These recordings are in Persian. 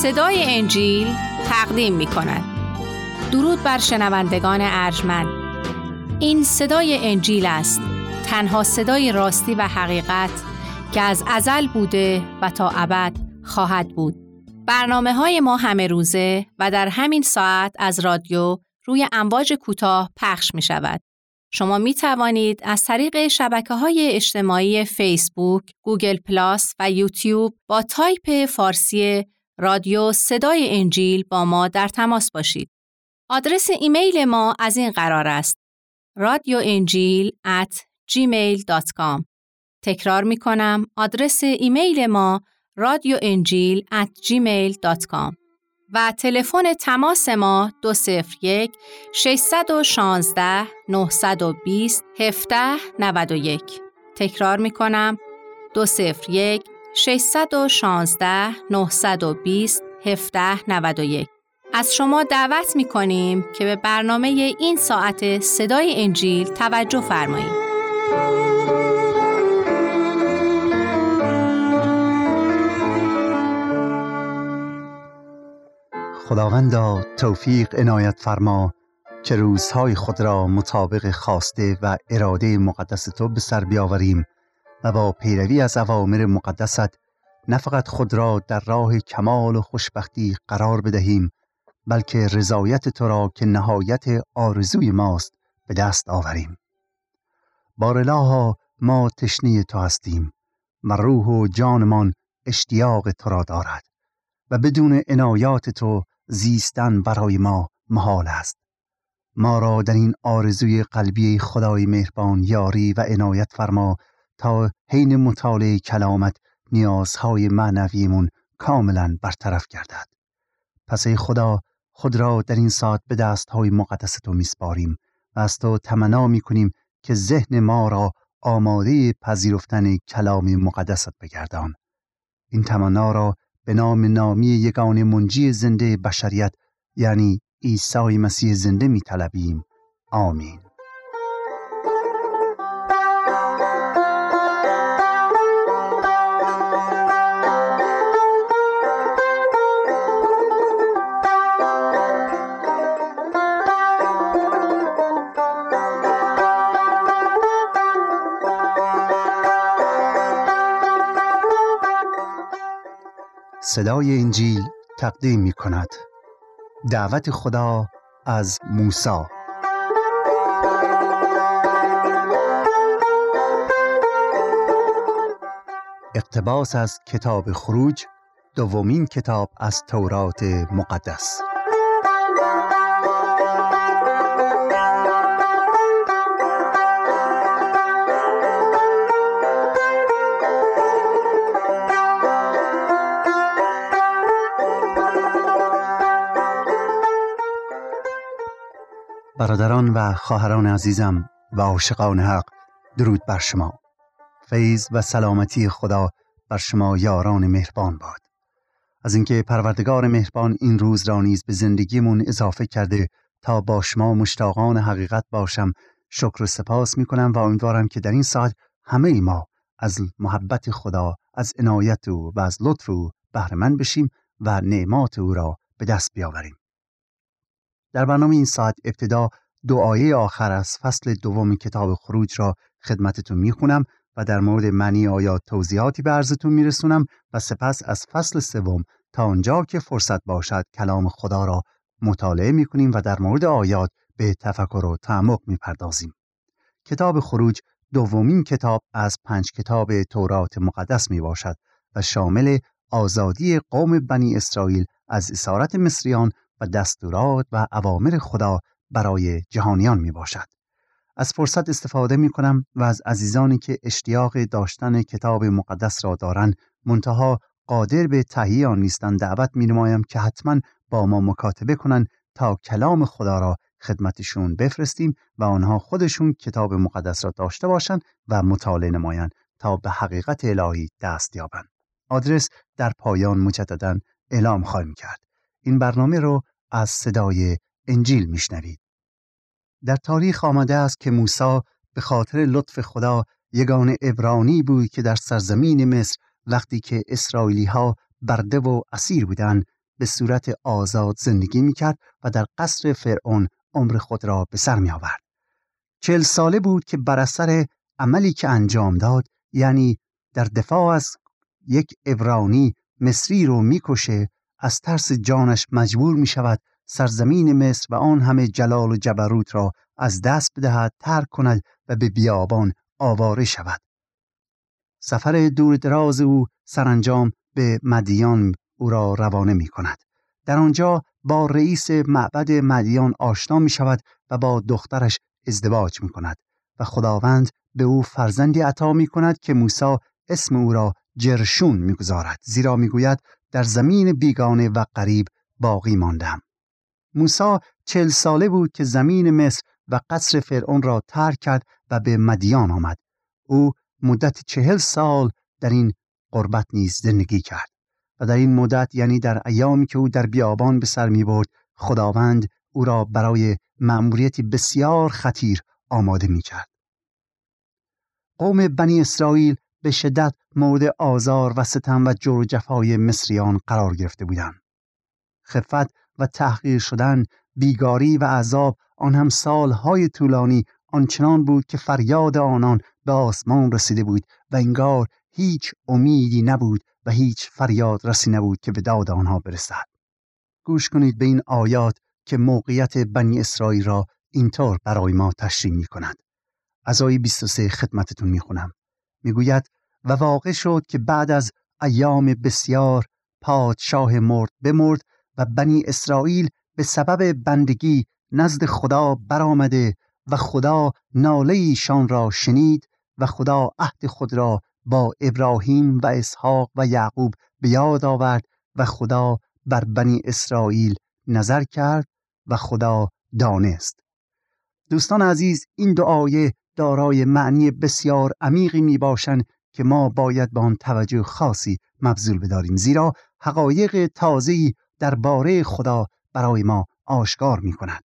صدای انجیل تقدیم می کند. درود بر شنوندگان ارجمند. این صدای انجیل است، تنها صدای راستی و حقیقت که از ازل بوده و تا ابد خواهد بود. برنامه‌های ما همه روزه و در همین ساعت از رادیو روی امواج کوتاه پخش می شود. شما می توانید از طریق شبکه‌های اجتماعی فیسبوک، گوگل پلاس و یوتیوب با تایپ فارسی رادیو صدای انجیل با ما در تماس باشید. آدرس ایمیل ما از این قرار است: radioenjil@gmail.com. تکرار می کنم، آدرس ایمیل ما radioenjil@gmail.com و تلفن تماس ما 201 616 920 1791. تکرار می کنم، 201 616 920 1791. از شما دعوت می کنیم که به برنامه این ساعت صدای انجیل توجه فرمایید. خداوندا توفیق عنایت فرما که روزهای خود را مطابق خواسته و اراده مقدس تو به سر بیاوریم و با پیروی از اوامر مقدست نه فقط خود را در راه کمال و خوشبختی قرار بدهیم، بلکه رضایت تو را که نهایت آرزوی ماست به دست آوریم. بارالها ما تشنه تو هستیم و روح و جانمان اشتیاق تو را دارد و بدون عنایات تو زیستن برای ما محال است. ما را در این آرزوی قلبی خدای مهربان یاری و عنایت فرما تا حین مطالعه کلامت نیازهای معنویمون کاملا برطرف گردد. پس ای خدا، خود را در این ساعت به دستهای مقدس تو میسپاریم و از تو تمنا میکنیم که ذهن ما را آماده پذیرفتن کلام مقدست بگردان. این تمنا را به نامی یگانه منجی زنده بشریت یعنی عیسی مسیح زنده می طلبیم. آمین. صدای انجیل تقدیم می کند دعوت خدا از موسی. اقتباس از کتاب خروج، دومین کتاب از تورات مقدس. برادران و خواهران عزیزم و عاشقان حق، درود بر شما. فیض و سلامتی خدا بر شما یاران مهربان باد. از اینکه پروردگار مهربان این روز را نیز به زندگیمون اضافه کرده تا با شما مشتاقان حقیقت باشم، شکر و سپاس میکنم و امیدوارم که در این ساعت همه ما از محبت خدا، از عنایت او و از لطف او بهره مند بشیم و نعمات او را به دست بیاوریم. در برنامه این ساعت ابتدا دعای آخر از فصل دوم کتاب خروج را خدمتتون میخونم و در مورد معنی آیات توضیحاتی به عرضتون میرسونم و سپس از فصل سوم تا آنجا که فرصت باشد کلام خدا را مطالعه میکنیم و در مورد آیات به تفکر و تعمق میپردازیم. کتاب خروج دومین کتاب از 5 کتاب تورات مقدس میباشد و شامل آزادی قوم بنی اسرائیل از اسارت مصریان و دستورات و اوامر خدا برای جهانیان می باشد. از فرصت استفاده می کنم و از عزیزانی که اشتیاق داشتن کتاب مقدس را دارند منتها قادر به تهیه آن نیستند دعوت می نمایم که حتما با ما مکاتبه کنند تا کلام خدا را خدمتشون بفرستیم و آنها خودشون کتاب مقدس را داشته باشند و مطالعه نمایند تا به حقیقت الهی دست یابند. آدرس در پایان مجدداً اعلام خواهیم کرد. این برنامه رو از صدای انجیل میشنوید. در تاریخ آمده است که موسی به خاطر لطف خدا یگانه عبرانی بود که در سرزمین مصر وقتی که اسرائیلی ها برده و اسیر بودند به صورت آزاد زندگی میکرد و در قصر فرعون عمر خود را به سر می آورد. 40 ساله بود که بر اثر عملی که انجام داد، یعنی در دفاع از یک عبرانی مصری رو میکشه، از ترس جانش مجبور می شود سرزمین مصر و آن همه جلال و جبروت را از دست بدهد، ترک کند و به بیابان آواره شود. سفر دور دراز او سرانجام به مدین او را روانه می کند. در آنجا با رئیس معبد مدین آشنا می شود و با دخترش ازدواج می کند و خداوند به او فرزندی عطا می کند که موسی اسم او را جرشون می گذارد، زیرا می گوید در زمین بیگانه و غریب باقی ماندم. موسی 40 ساله بود که زمین مصر و قصر فرعون را ترک کرد و به مدین آمد. او مدت 40 سال در این غربت نیز زندگی کرد و در این مدت، یعنی در ایامی که او در بیابان به سر می برد، خداوند او را برای مأموریتی بسیار خطیر آماده می کرد. قوم بنی اسرائیل به شدت مورد آزار و ستم و جور و جفای مصریان قرار گرفته بودند. خفت و تحقیر شدن، بیگاری و عذاب، آن هم سالهای طولانی آنچنان بود که فریاد آنان به آسمان رسیده بود و انگار هیچ امیدی نبود و هیچ فریاد رسی نبود که به داد آنها برسد. گوش کنید به این آیات که موقعیت بنی اسرائیل را اینطور برای ما تشریح می کند. از آیه 23 خدمتتون می خونم. می گوید و واقع شد که بعد از ایام بسیار پادشاه بمرد و بنی اسرائیل به سبب بندگی نزد خدا برآمده و خدا ناله ایشان را شنید و خدا عهد خود را با ابراهیم و اسحاق و یعقوب به یاد آورد و خدا بر بنی اسرائیل نظر کرد و خدا دانست. دوستان عزیز، این دو آیه دارای معنی بسیار عمیقی می باشند که ما باید با آن توجه خاصی مبذول بداریم، زیرا حقایق تازه‌ای درباره خدا برای ما آشکار می کند.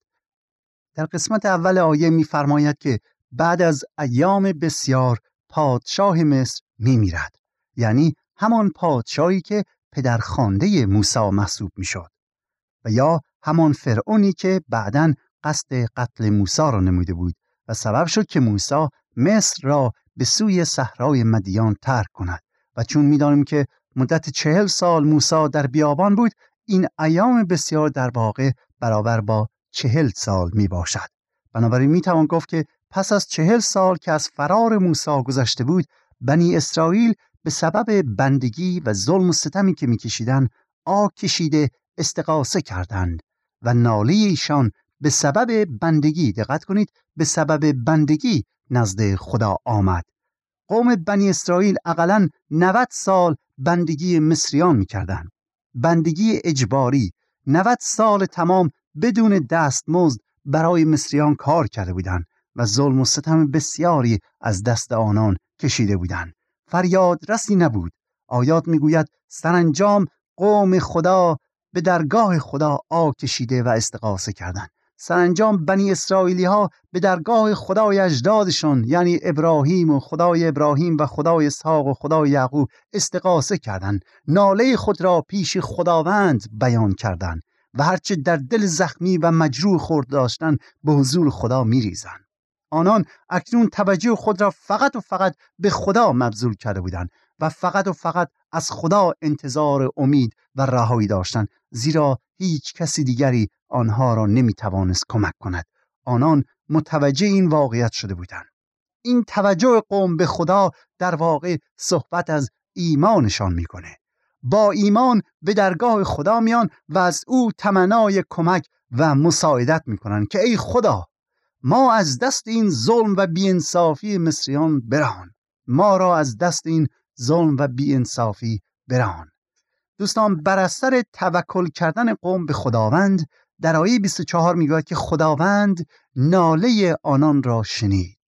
در قسمت اول آیه می فرماید که بعد از ایام بسیار پادشاه مصر می میرد، یعنی همان پادشاهی که پدرخوانده موسی محسوب می شد و یا همان فرعونی که بعداً قصد قتل موسی را نموده بود و سبب شد که موسی مصر را به سوی صحرای مدین ترک کند. و چون می دانیم که مدت 40 سال موسی در بیابان بود، این ایام بسیار در واقع برابر با 40 سال می باشد. بنابراین می توان گفت که پس از 40 سال که از فرار موسی گذشته بود، بنی اسرائیل به سبب بندگی و ظلم و ستمی که می کشیدن آه کشیده استغاثه کردند و ناله ایشان به سبب بندگی، دقت کنید، به سبب بندگی نزد خدا آمد. قوم بنی اسرائیل اقلاً 90 سال بندگی مصریان می کردند، بندگی اجباری. 90 سال تمام بدون دستمزد برای مصریان کار کرده بودند و ظلم و ستم بسیاری از دست آنان کشیده بودند. فریاد رسی نبود. آیات میگوید سرانجام قوم خدا به درگاه خدا آه کشیده و استغاثه کردند. سرانجام بنی اسرائیلی ها به درگاه خدای اجدادشان، یعنی ابراهیم و خدای ابراهیم و خدای اسحاق و خدای یعقوب استغاثه کردند، ناله خود را پیش خداوند بیان کردند و هرچه در دل زخمی و مجروح خورد داشتن به حضور خدا میریزند. آنان اکنون توجه خود را فقط و فقط به خدا مبذول کرده بودند و فقط و فقط از خدا انتظار امید و رهایی داشتند، زیرا هیچ کسی دیگری آنها را نمیتوانست کمک کند. آنان متوجه این واقعیت شده بودند. این توجه قوم به خدا در واقع صحبت از ایمانشان میکنه. با ایمان به درگاه خدا میان و از او تمنای کمک و مساعدت میکنن که ای خدا، ما از دست این ظلم و بی‌انصافی مصریان برهان، ما را از دست این ظلم و بی‌انصافی برهان. دوستان، بر اثر توکل کردن قوم به خداوند، در آیه 24 میگوید که خداوند ناله آنان را شنید.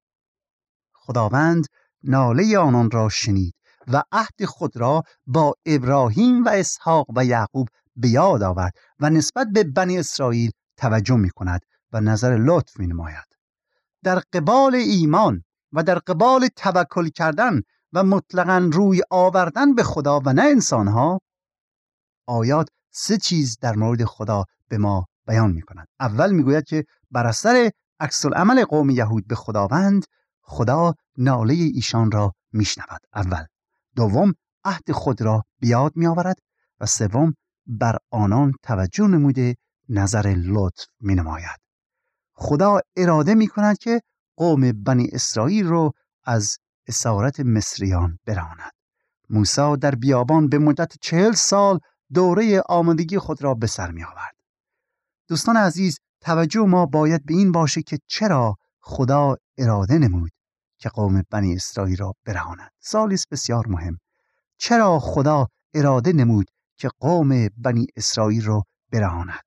خداوند ناله آنان را شنید و عهد خود را با ابراهیم و اسحاق و یعقوب به یاد آورد و نسبت به بنی اسرائیل توجه می کند و نظر لطف می نماید. در قبال ایمان و در قبال توکل کردن و مطلقاً روی آوردن به خدا و نه انسانها، آیات 3 چیز در مورد خدا به ما بیان می‌کند. اول میگوید که بر اثر عکس العمل قوم یهود به خداوند، خدا ناله ایشان را میشنود. اول. دوم، عهد خود را بیاد میآورد و سوم، بر آنان توجه نموده نظر لطف مینماید. خدا اراده میکند که قوم بنی اسرائیل رو از اسارت مصریان براند. موسی در بیابان به مدت 40 سال دوره آمادگی خود را به سر می آورد. دوستان عزیز، توجه ما باید به این باشه که چرا خدا اراده نمود که قوم بنی اسرائیل را برهاند. سوالی است بسیار مهم. چرا خدا اراده نمود که قوم بنی اسرائیل را برهاند؟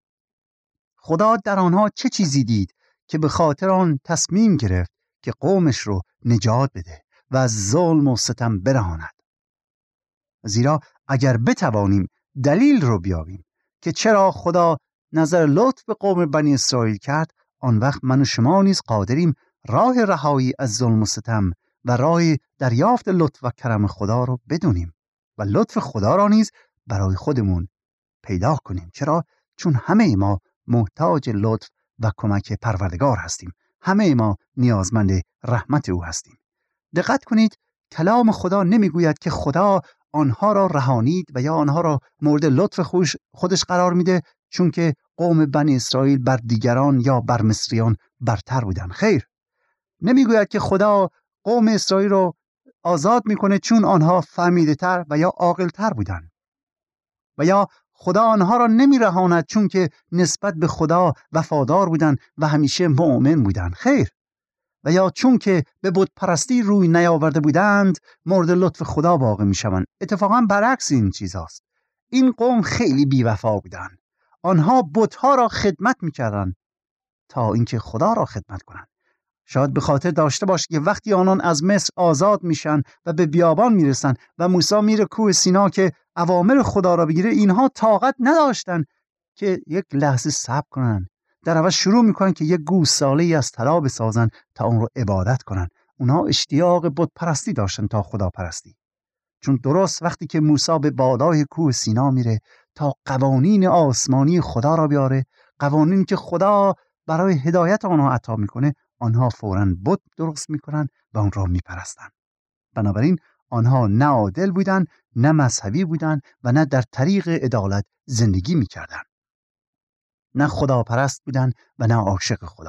خدا در آنها چه چیزی دید که به خاطر آن تصمیم گرفت که قومش رو نجات بده و از ظلم و ستم برهاند؟ زیرا اگر بتوانیم دلیل رو بیابیم که چرا خدا نظر لطف به قوم بنی اسرائیل کرد، آن وقت من و شما نیز قادریم راه رهایی از ظلم و ستم و راه دریافت لطف و کرم خدا رو بدونیم و لطف خدا را نیز برای خودمون پیدا کنیم. چرا؟ چون همه ما محتاج لطف و کمک پروردگار هستیم. همه ما نیازمند رحمت او هستیم. دقت کنید، کلام خدا نمیگوید که خدا آنها را رهانید و یا آنها را مورد لطف خودش قرار میده چون که قوم بنی اسرائیل بر دیگران یا بر مصریان برتر بودن. خیر، نمیگوید که خدا قوم اسرائیل را آزاد میکنه چون آنها فهمیده تر و یا عاقل تر بودن، و یا خدا آنها را نمیرهاند چون که نسبت به خدا وفادار بودن و همیشه مؤمن بودن. خیر، و یا چون که به بت پرستی روی نیاورده بودند مورد لطف خدا واقع میشوند. اتفاقا برعکس این چیزاست. این قوم خیلی بی‌وفا بودند. آنها بت‌ها را خدمت میکردند تا اینکه خدا را خدمت کنند. شاید به خاطر داشته باشید که وقتی آنان از مصر آزاد میشن و به بیابان میرسن و موسی میره کوه سینا که اوامر خدا را بگیره، اینها طاقت نداشتن که یک لحظه صبر کنن. در عوض شروع میکنن که یک گوساله از طلا بسازن تا اون رو عبادت کنن. اونها اشتیاق بت پرستی داشتن تا خدا پرستی. چون درست وقتی که موسی به بالای کوه سینا میره تا قوانین آسمانی خدا را بیاره، قوانینی که خدا برای هدایت آنها عطا میکنه، آنها فوراً بت درست میکنن و اون را میپرستن. بنابراین آنها نه عادل بودن، نه مذهبی بودن و نه در طریق عدالت زندگی میکردن. نه خدا پرست بودن و نه عاشق خدا.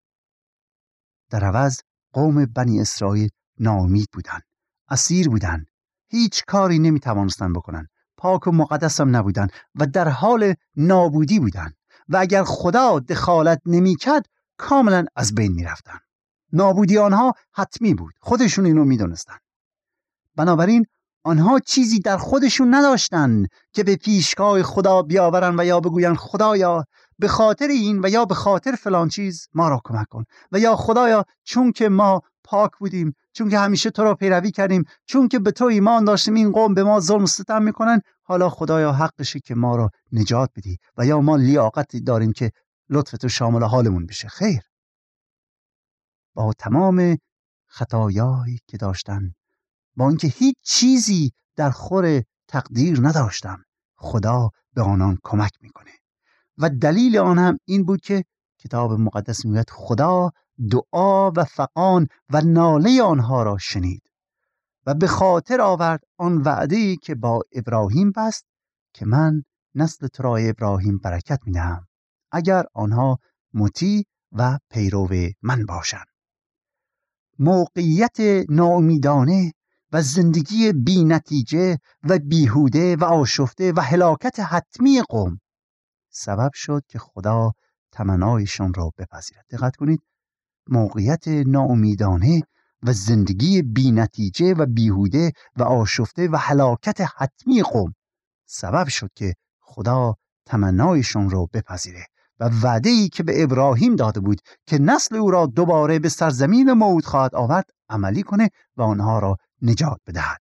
در عوض قوم بنی اسرائیل ناامید بودن، اسیر بودن، هیچ کاری نمیتوانستن بکنن، پاک و مقدس هم نبودن و در حال نابودی بودن و اگر خدا دخالت نمیکرد کاملا از بین میرفتن. نابودی آنها حتمی بود، خودشون اینو میدونستن. بنابراین آنها چیزی در خودشون نداشتن که به پیشگاه خدا بیاورن و یا بگوین خدایا به خاطر این و یا به خاطر فلان چیز ما را کمک کن، و یا خدایا چون که ما پاک بودیم، چون که همیشه تو را پیروی کردیم، چون که به تو ایمان داشتیم این قوم به ما ظلم و ستم میکنن، حالا خدایا حقشه که ما را نجات بدی و یا ما لیاقتی داریم که لطف تو شامل حالمون بشه. خیر، با تمام خطایایی که داشتن، با اینکه هیچ چیزی در خور تقدیر نداشتن، خدا به آنان کمک میکنه و دلیل آن هم این بود که کتاب مقدس میگوید خدا دعا و فغان و ناله آنها را شنید و به خاطر آورد آن وعده‌ای که با ابراهیم بست که من نسل تو را ابراهیم برکت میدهم اگر آنها مطیع و پیرو من باشند. موقعیت ناامیدانه و زندگی بی نتیجه و بیهوده و آشفته و هلاکت حتمی قوم سبب شد که خدا تمنایشان را بپذیرد. دقت کنید، موقعیت ناامیدانه و زندگی بی نتیجه و بیهوده و آشفته و هلاکت حتمی قوم سبب شد که خدا تمنایشان را بپذیره و وعده‌ای که به ابراهیم داده بود که نسل او را دوباره به سرزمین موعود خواهد آورد عملی کنه و آنها را نجات بدهد.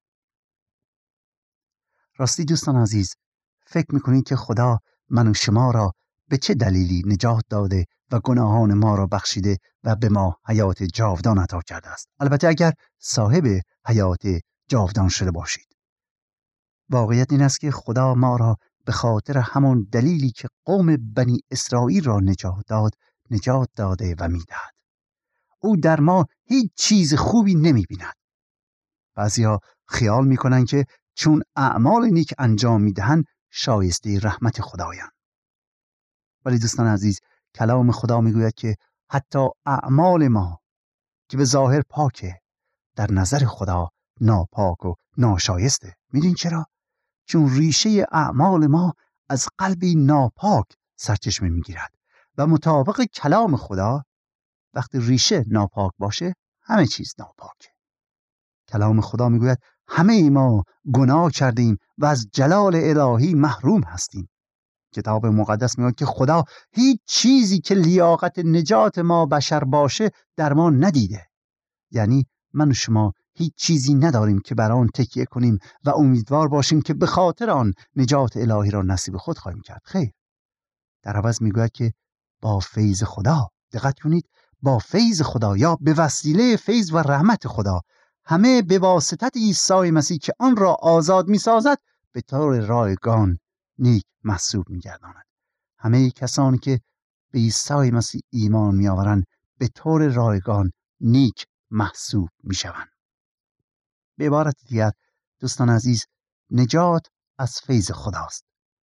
راستی دوستان عزیز، فکر میکنید که خدا من و شما را به چه دلیلی نجات داده و گناهان ما را بخشیده و به ما حیات جاودان عطا کرده است؟ البته اگر صاحب حیات جاودان شده باشید. واقعیت این است که خدا ما را به خاطر همان دلیلی که قوم بنی اسرائیل را نجات داده و میدهد. او در ما هیچ چیز خوبی نمی‌بیند. بعضیا خیال می‌کنند که چون اعمال نیک انجام می‌دهند شایسته رحمت خدایند. ولی دوستان عزیز، کلام خدا میگوید که حتی اعمال ما که به ظاهر پاکه در نظر خدا ناپاک و ناشایسته. میدونین چرا؟ چون ریشه اعمال ما از قلبی ناپاک سرچشمه میگیرد و مطابق کلام خدا وقتی ریشه ناپاک باشه همه چیز ناپاکه. کلام خدا میگوید همه ما گناه کردیم و از جلال الهی محروم هستیم. کتاب مقدس میگه که خدا هیچ چیزی که لیاقت نجات ما بشر باشه در ما ندیده. یعنی من و شما هیچ چیزی نداریم که بر آن تکیه کنیم و امیدوار باشیم که به خاطر آن نجات الهی را نصیب خود خواهیم کرد. خیر، در عوض میگوید که با فیض خدا، دقت کنید، با فیض خدا یا به وسیله فیض و رحمت خدا، همه به واسطت عیسی مسیح که آن را آزاد میسازد به طور رایگان نیک محسوب می‌گرداند. همه کسانی که به عیسی مسیح ایمان می‌آورند به طور رایگان نیک محسوب می‌شوند. به عبارت دیگر دوستان عزیز، نجات از فیض خداست.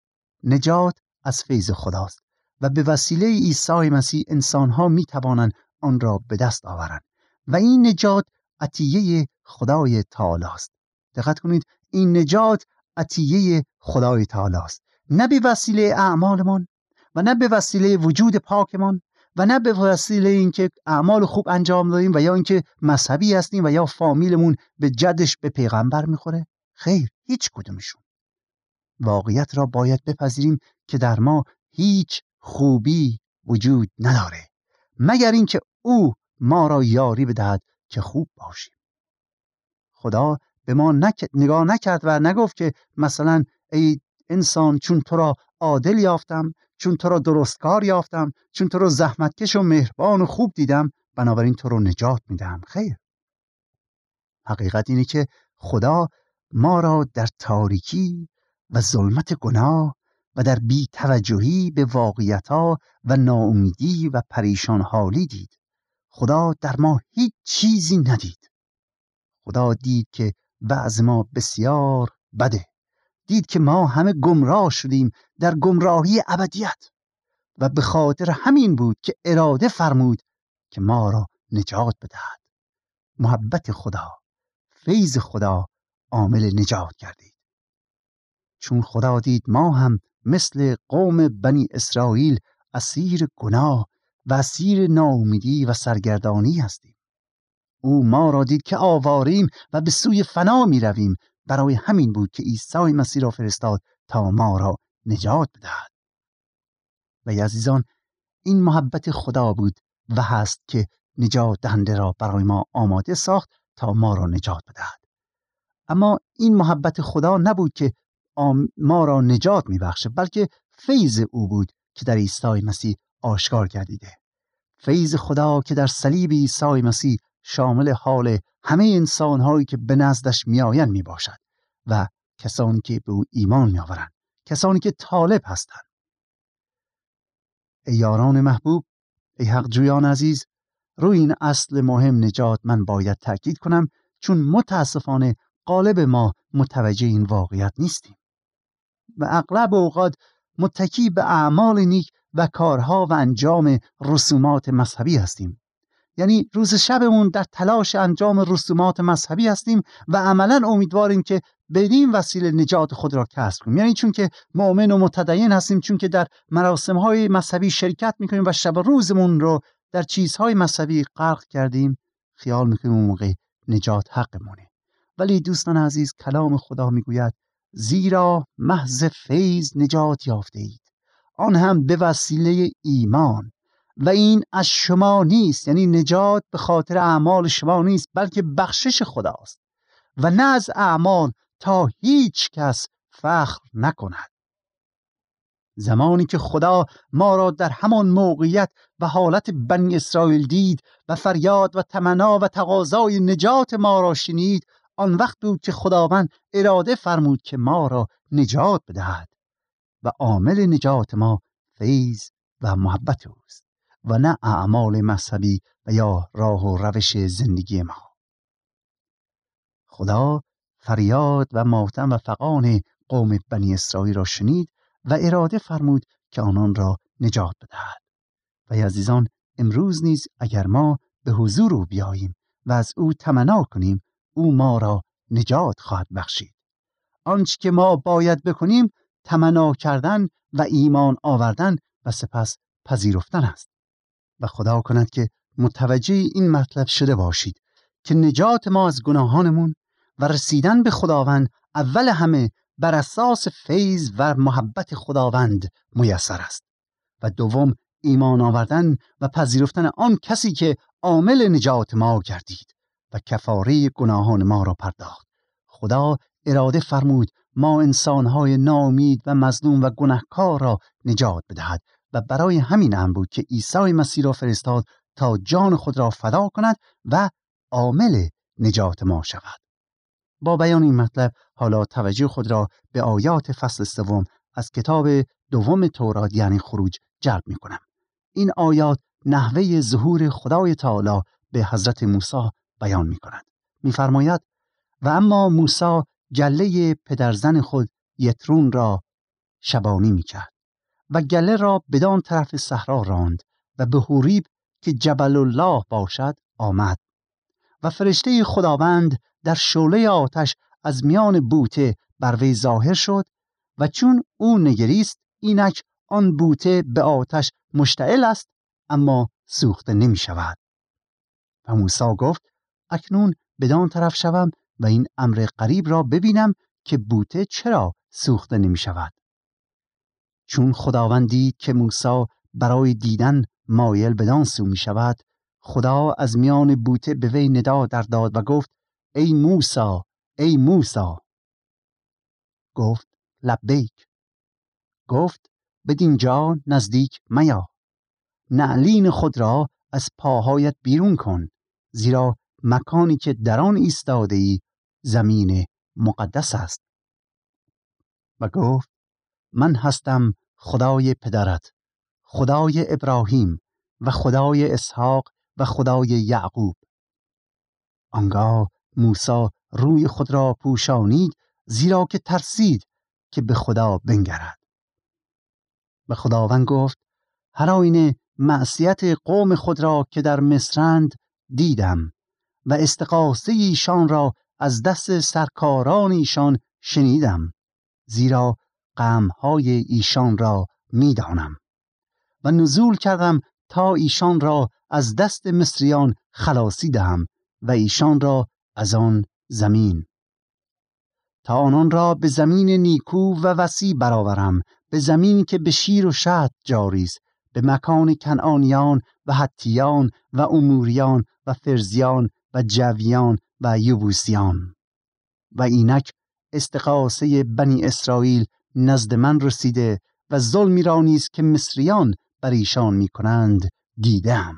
نجات از فیض خداست و به وسیله عیسی مسیح انسان‌ها می‌توانند آن را به دست آورند و این نجات عطیه خدای تعالی است. دقت کنید، این نجات عطیه خدای تعالی است، نه به وسیله اعمالمان و نه به وسیله وجود پاکمان و نه به وسیله اینکه اعمال خوب انجام دادیم و یا اینکه مذهبی هستیم و یا فامیلمون به جدش به پیغمبر میخوره. خیر، هیچ کدومشون. واقعیت را باید بپذیریم که در ما هیچ خوبی وجود نداره مگر اینکه او ما را یاری بدهد که خوب باشیم. خدا به ما نگاه نکرد و نگفت که مثلا ای انسان، چون تو را عادل یافتم، چون تو را درستکار یافتم، چون تو را زحمتکش و مهربان و خوب دیدم، بنابراین تو را نجات میدم. خیر، حقیقت اینه که خدا ما را در تاریکی و ظلمت گناه و در بی توجهی به واقعیت‌ها و ناامیدی و پریشان حالی دید. خدا در ما هیچ چیزی ندید. خدا دید که وضع ما بسیار بده. دید که ما همه گمراه شدیم در گمراهی ابدیت و به خاطر همین بود که اراده فرمود که ما را نجات بدهد. محبت خدا، فیض خدا عامل نجات گردید. چون خدا دید ما هم مثل قوم بنی اسرائیل اسیر گناه و اسیر ناامیدی و سرگردانی هستیم. او ما را دید که آواریم و به سوی فنا می رویم. برای همین بود که عیسی مسیح را فرستاد تا ما را نجات بدهد. و عزیزان، این محبت خدا بود و هست که نجات دهنده را برای ما آماده ساخت تا ما را نجات بدهد. اما این محبت خدا نبود که ما را نجات می‌بخشه، بلکه فیض او بود که در عیسی مسیح آشکار گردیده. فیض خدا که در صلیب عیسی مسیح شامل حال همه انسان‌هایی که به نزدش میآیند میباشد و کسانی که به او ایمان میآورند، کسانی که طالب هستند. ای یاران محبوب، ای حق جویان عزیز، روی این اصل مهم نجات من باید تأکید کنم، چون متاسفانه غالب ما متوجه این واقعیت نیستیم و اغلب اوقات متکی به اعمال نیک و کارها و انجام رسومات مذهبی هستیم. یعنی روز شبمون در تلاش انجام رسومات مذهبی هستیم و عملاً امیدواریم که بدین وسیله نجات خود را کسب کنیم. یعنی چون که مؤمن و متدین هستیم، چون که در مراسم‌های مذهبی شرکت می‌کنیم و شب روزمون رو در چیزهای مذهبی غرق کردیم، خیال می‌کنیم اون موقع نجات حقمونه. ولی دوستان عزیز، کلام خدا میگوید زیرا محض فیض نجات یافته اید، آن هم به وسیله ایمان، و این از شما نیست. یعنی نجات به خاطر اعمال شما نیست، بلکه بخشش خداست و نه از اعمال، تا هیچ کس فخر نکند. زمانی که خدا ما را در همان موقعیت و حالت بنی اسرائیل دید و فریاد و تمنا و تقاضای نجات ما را شنید، آن وقت بود که خداوند اراده فرمود که ما را نجات بدهد و عامل نجات ما فیض و محبت اوست و نه اعمال مذهبی و یا راه و روش زندگی ما. خدا فریاد و ماتم و فغان قوم بنی اسرائیل را شنید و اراده فرمود که آنان را نجات بدهد. و عزیزان، امروز نیز اگر ما به حضور او بیاییم و از او تمنا کنیم، او ما را نجات خواهد بخشید. آنچه که ما باید بکنیم تمنا کردن و ایمان آوردن و سپس پذیرفتن است. و خدا کند که متوجه این مطلب شده باشید که نجات ما از گناهانمون و رسیدن به خداوند اول همه بر اساس فیض و محبت خداوند میسر است و دوم ایمان آوردن و پذیرفتن آن کسی که عامل نجات ما گردید و کفاره گناهان ما را پرداخت. خدا اراده فرمود ما انسانهای ناامید و مظلوم و گناهکار را نجات بدهد و برای همین هم بود که عیسی مسیح را فرستاد تا جان خود را فدا کند و عامل نجات ما شود. با بیان این مطلب حالا توجه خود را به آیات فصل 3 از کتاب دوم تورات یعنی خروج جلب می کنم. این آیات نحوه ظهور خدای تعالی به حضرت موسی بیان می کند. می فرماید و اما موسی گله پدرزن خود یترون را شبانی می کرد و گله را بدان طرف صحرا راند و به حوریب که جبل الله باشد آمد و فرشته خداوند در شعله آتش از میان بوته بر وی ظاهر شد و چون او نگریست اینک آن بوته به آتش مشتعل است اما سوخته نمی شود. و موسی گفت اکنون بدان طرف شوم و این امر غریب را ببینم که بوته چرا سوخته نمی شود. چون خداوند دید که موسی برای دیدن مایل بدان سو می شود، خدا از میان بوته به وی ندا در داد و گفت ای موسی، ای موسی. گفت لبیک. گفت بدین جا نزدیک میا، نعلین خود را از پاهایت بیرون کن، زیرا مکانی که در آن ایستاده ای زمین مقدس است. و گفت من هستم خدای پدرت، خدای ابراهیم و خدای اسحاق و خدای یعقوب. آنگاه موسی روی خود را پوشانید زیرا که ترسید که به خدا بنگرد. و خداوند گفت هر آینه معصیت قوم خود را که در مصرند دیدم و استغاثه ایشان را از دست سرکاران ایشان شنیدم، زیرا غمهای ایشان را میدانم و نزول کردم تا ایشان را از دست مصریان خلاصی دهم و ایشان را از آن زمین تا آنان را به زمین نیکو و وسیع برآورم، به زمینی که به شیر و شهد جاری است، به مکان کنعانیان و حتیان و اموریان و فرزیان و جویان و یبوسیان. و اینک استغاثه بنی اسرائیل نزد من رسیده و ظلمی را نیز که مصریان بر ایشان می کنند دیدم.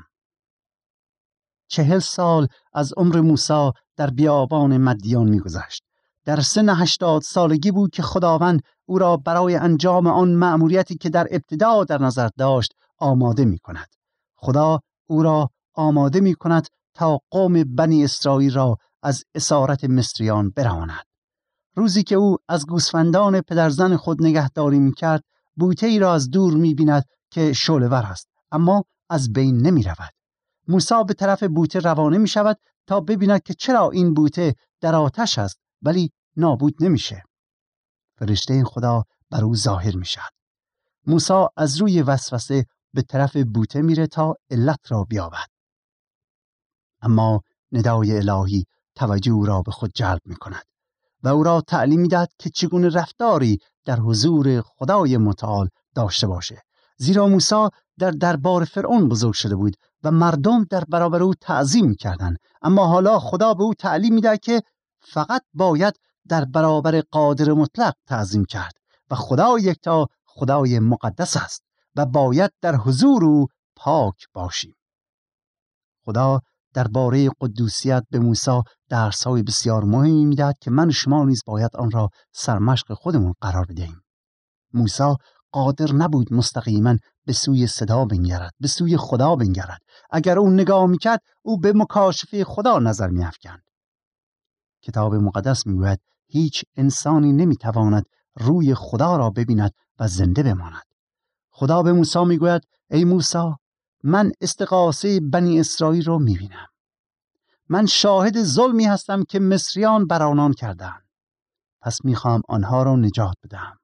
40 سال از عمر موسی در بیابان مدیان می گذشت. در سن 80 سالگی بود که خداوند او را برای انجام آن مأموریتی که در ابتدا در نظر داشت آماده می کند. خدا او را آماده می کند تا قوم بنی اسرائیل را از اسارت مصریان برهاند. روزی که او از گوسفندان پدرزن خود نگهداری می کرد، بوته ای را از دور می بیند که شعله‌ور است اما از بین نمی رود. موسی به طرف بوته روانه می شود تا ببیند که چرا این بوته در آتش است ولی نابود نمیشه. فرشته خدا بر او ظاهر می شود. موسی از روی وسوسه به طرف بوته میره تا علت را بیابد. اما ندای الهی توجه او را به خود جلب می کند و او را تعلیم می‌دهد که چگونه رفتاری در حضور خدای متعال داشته باشه. زیرا موسی در دربار فرعون بزرگ شده بود و مردم در برابر او تعظیم کردند، اما حالا خدا به او تعلیم می‌دهد که فقط باید در برابر قادر مطلق تعظیم کرد و خدا یکتا خدای مقدس است و باید در حضور او پاک باشیم. خدا درباره قدوسیت به موسی درس‌های بسیار مهمی می‌دهد که من و شما نیز باید آن را سرمشق خودمون قرار بدهیم. موسی قادر نبود مستقیما به سوی صدا بنگرد، به سوی خدا بنگرد. اگر او نگاه میکرد او به مکاشفه خدا نظر میافکند. کتاب مقدس میگوید هیچ انسانی نمیتواند روی خدا را ببیند و زنده بماند. خدا به موسی میگوید ای موسی، من استغاثه بنی اسرائیل را میبینم. من شاهد ظلمی هستم که مصریان بر آنان کردند. پس میخوام آنها را نجات بدهم.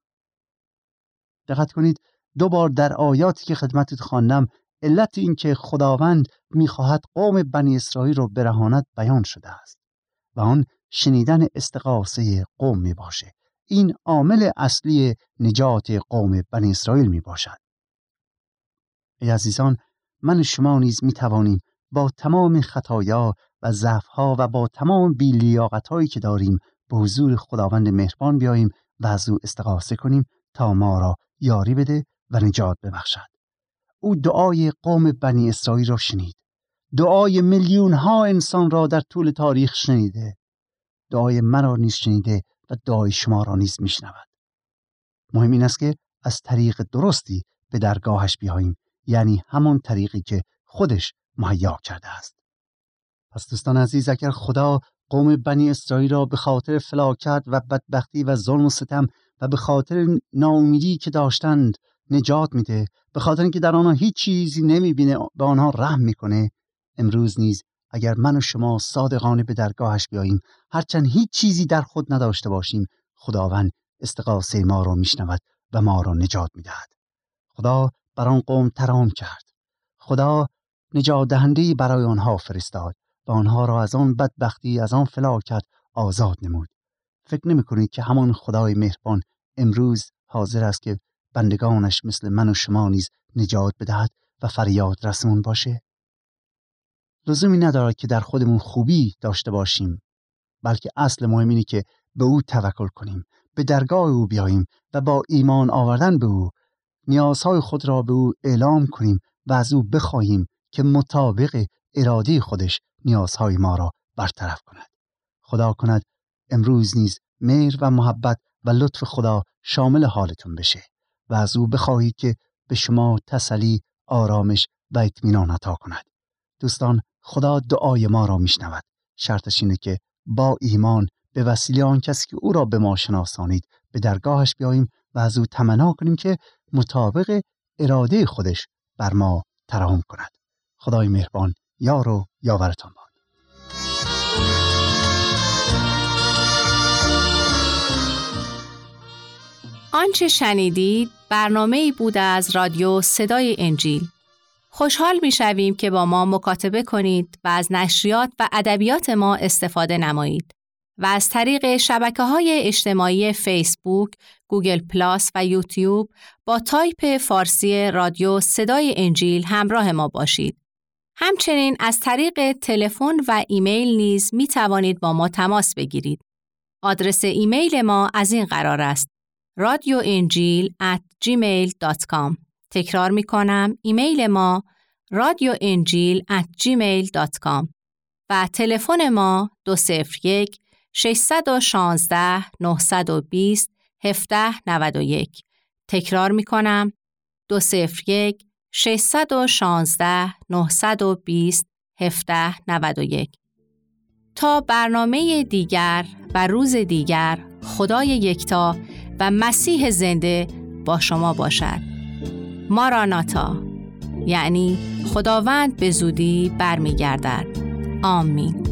دقت کنید، 2 بار در آیاتی که خدمتت خواندم علت این که خداوند میخواهد قوم بنی اسرائیل را برهاند بیان شده است و آن شنیدن استغاثه قوم می باشه. این عامل اصلی نجات قوم بنی اسرائیل می باشد. ای عزیزان، من و شما نیز می توانیم با تمام خطایا و ضعف‌ها و با تمام بی‌لیاقت‌هایی که داریم به حضور خداوند مهربان بیاییم و از او استغاثه کنیم تا ما را یاری بده و نجات ببخشد. او دعای قوم بنی اسرائیل را شنید. دعای میلیون‌ها انسان را در طول تاریخ شنیده. دعای من را نیز شنیده و دعای شما را نیز میشنود. مهم این است که از طریق درستی به درگاهش بیاییم، یعنی همان طریقی که خودش مهیا کرده است. پس دوستان عزیز، اگر خدا قوم بنی اسرائیل را به خاطر فلاکت و بدبختی و ظلم و ستم و به خاطر ناامیدی که داشتند نجات میده، به خاطر اینکه در آنها هیچ چیزی نمیبینه به آنها رحم میکنه، امروز نیز اگر من و شما صادقانه به درگاهش بیاییم، هرچند هیچ چیزی در خود نداشته باشیم، خداوند استغاثه ما را میشنود و ما را نجات میدهد. خدا بر آن قوم ترحم کرد. خدا نجات دهنده‌ای برای آنها فرستاد و آنها را از آن بدبختی، از آن فلاکت آزاد نمود. فکر نمی‌کنید که همان خدای مهربان امروز حاضر است که بندگانش مثل من و شما نیز نجات بدهد و فریاد رسمون باشه؟ لزومی ندارد که در خودمون خوبی داشته باشیم، بلکه اصل مهم اینه که به او توکل کنیم، به درگاه او بیاییم و با ایمان آوردن به او نیازهای خود را به او اعلام کنیم و از او بخواهیم که مطابق اراده خودش نیازهای ما را برطرف کند. خدا کند امروز نیز مهر و محبت و لطف خدا شامل حالتون بشه و از او بخواهید که به شما تسلی، آرامش و اطمینان عطا کند. دوستان، خدا دعای ما را میشنود. شرطش اینه که با ایمان به وسیله آن کسی که او را به ما شناسانید به درگاهش بیاییم و از او تمنا کنیم که مطابق اراده خودش بر ما ترحم کند. خدای مهربان یار و یاورتان باد. آنچه شنیدید برنامه‌ای بود از رادیو صدای انجیل. خوشحال می‌شویم که با ما مکاتبه کنید و از نشریات و ادبیات ما استفاده نمایید و از طریق شبکه‌های اجتماعی فیسبوک، گوگل پلاس و یوتیوب با تایپ فارسی رادیو صدای انجیل همراه ما باشید. همچنین از طریق تلفن و ایمیل نیز می توانید با ما تماس بگیرید. آدرس ایمیل ما از این قرار است: radioinjil@gmail.com. تکرار می کنم، ایمیل ما radioinjil@gmail.com و تلفن ما 201 616 920 1791. تکرار می کنم، 201 616 920 1791. تا برنامه دیگر و روز دیگر، خدای یکتا و مسیح زنده با شما باشد. ماراناتا، یعنی خداوند به زودی برمیگردد. آمین.